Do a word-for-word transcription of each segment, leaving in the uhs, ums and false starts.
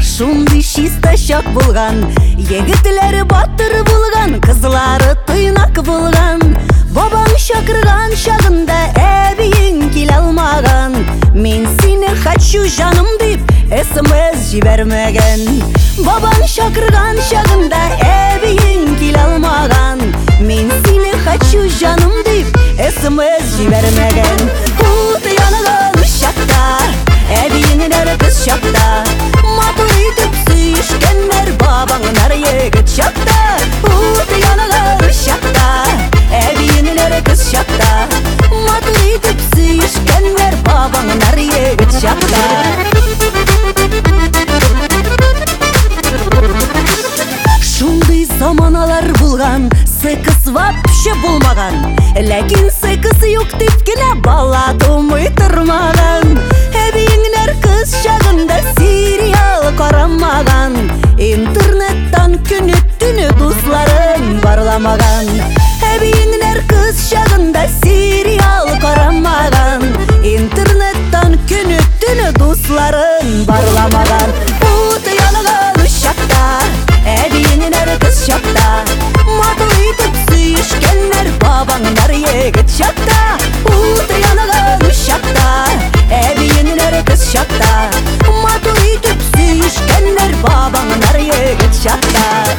Шундай чиста шак булган, егетләре батыр булган, кызлары тыйнак булган. Бабаң чакырган чагында әбиең килә алмаган. Мин сине хочу жаным дип эс-эм-эс җибәрмәгән. Бабаң чакырган чагында әбиең килә алмаган. Мин сине хочу жаным дип эс-эм-эс җибәрмәгән. Ут янган чакта, әбиеңнәр кыз чакта, матур итеп сөешкәннәр бабаңнар егет чакта. Ут янган чакта, әбиеңнәр кыз чакта, матур итеп сөешкәннәр бабаңнар егет чакта. Шундый заманалар булган, секс вообще булмаган. Ләкин секс юк дип кенә бала тумый тормаган. Әбиеңнәр кыз чагында сериал карамаган. Интернеттан көне-төне дусларын барламаган. Әбиеңнәр кыз чагында сериал карамаган. Интернеттан көне-төне дусларын барламаган. Ут янган чакта, әбиеңнәр кыз чакта, матур итеп сөешкәннәр бабаңнар егет чакта. Ут янган чакта, әбиеңнәр кыз чакта, матур итеп сөешкәннәр бабаңнар егет чакта.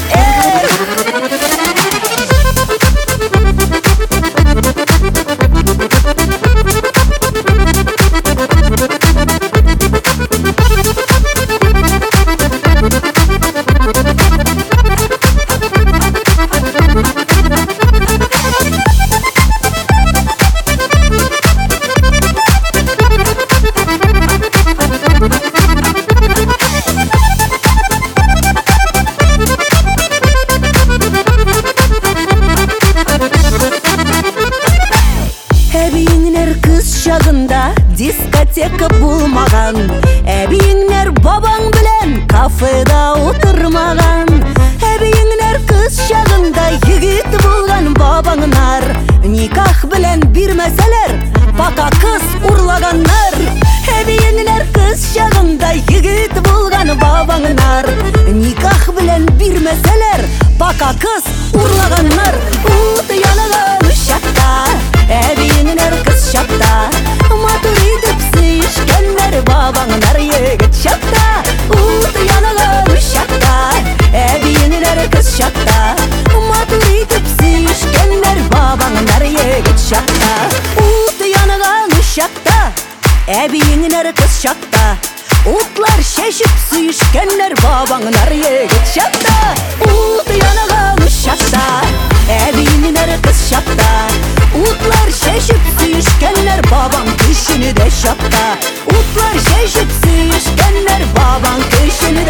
Әбиеңнәр кыз чагында дискотека булмаган. Әбиеңнәр бабаң белән кафеда утырмаган. Әбиеңнәр кыз чагында егет булган бабаңнар никах белән бирмәсәләр, пока кыз урлаганнар. Әбиеңнәр кыз чагында егет булган бабаңнар никах белән бирмәсәләр, пока кыз урлаганнар. Ут янган чакта, әбиеңнәр кыз чакта, матур итеп сөешкәннәр бабаңнар егет чакта. Ут янган чакта, әбиеңнәр кыз чакта, матур итеп сөешкәннәр бабаңнар егет чакта. Ут янган чакта, әбиеңнәр кыз чакта, утлар чәчеп сөешкәннәр бабаңнар егет чакта. Ут янган чакта, әбиеңнәр кыз чакта, утлар чәчеп сөешкәннәр бабаң көчене дә чакта. Утлар чәчеп сөешкәннәр бабаң көчене